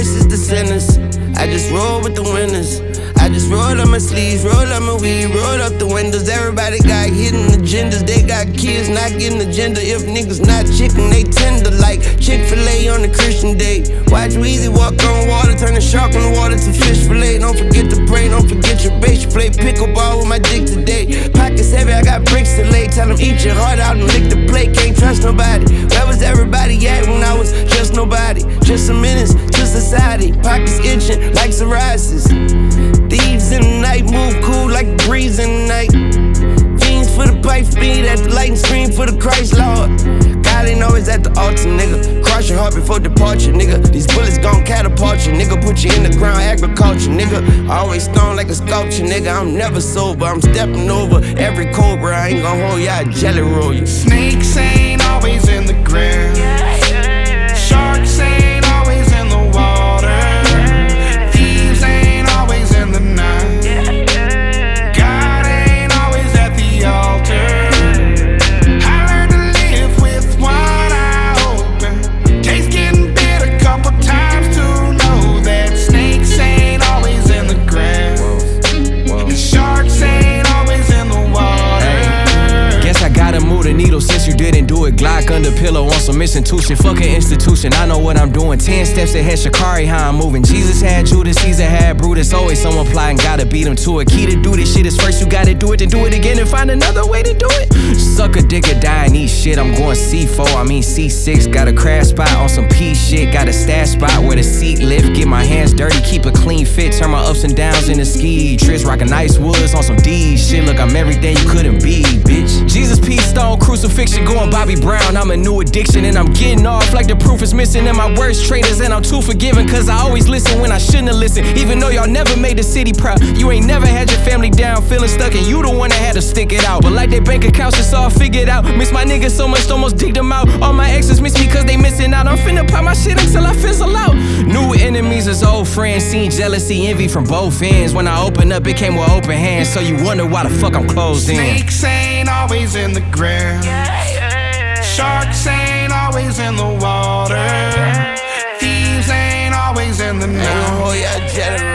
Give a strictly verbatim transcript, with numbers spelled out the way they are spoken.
versus the sinners. I just roll with the winners. I just roll up my sleeves, roll up my weed, roll up the windows. Everybody got hidden agendas. They got kids not getting agenda. If niggas not chicken, they tender like Chick-fil-A on a Christian day. Watch Weezy walk on water, turn the shark on the water to fish fillet. Don't forget to pray, don't forget your base. You play pickleball with my dick today. Pockets heavy, I got bricks to lay. Tell them eat your heart out and lick the plate. Can't trust nobody. Where was everybody at when I was just nobody? Just a menace to society. Pockets itching like psoriasis. Thieves in the night move cool like a breeze in the night. Fiends for the pipe speed at the light and scream for the Christ Lord. God ain't always at the altar, nigga. Cross your heart before departure, nigga. These bullets gon' catapult you, nigga. Put you in the ground, agriculture, nigga. Always stone like a sculpture, nigga. I'm never sober, I'm stepping over every cobra. I ain't gon' hold ya, I jelly roll you. Snakes ain't always in the ground. Sharks ain't always in the water. Thieves ain't always in the night. God ain't always at the altar. I learned to live with one eye open. Taste getting bit a couple times to know that snakes ain't always in the ground. And sharks ain't always in the water. Hey, guess I gotta move the needle since you didn't do it. Glock under pillow on some institution. Fuck an institution, I know what I'm doing. Ten steps ahead, Shakari, how I'm moving. Jesus had Judas, Caesar had Brutus. Always someone plotting, gotta beat him to it. Key to do this shit is first you gotta do it, then do it again and find another way to do it. Suck a dick or die and eat shit. I'm going C four, I mean C six. Got a crash spot on some P shit. Got a stash spot where the seat lift. Get my hands dirty, keep a clean fit. Turn my ups and downs into ski trips. Rockin' ice woods on some D shit. Look, I'm everything you couldn't be, bitch. Jesus, peace, stone, crucifixion, going Bobby Brown. I'm a new addiction and I'm getting off like the proof is missing in my worst traitors. And I'm too forgiving cause I always listen when I shouldn't have listened. Even though y'all never made the city proud. You ain't never had your family down, feeling stuck, and you the one that had to stick it out. But like they bank accounts, it's all figured out. Miss my niggas so much, almost digged them out. All my exes miss me cause they missing out. I'm finna pop my shit until I fizzle out. New enemies as old friends. Seen jealousy, envy from both ends. When I open up, it came with open hands. So you wonder why the fuck I'm closed in. Snakes ain't always in the ground. Sharks ain't always in the water. Thieves ain't always in the night. I ain't gon' hold ya, jelly roll.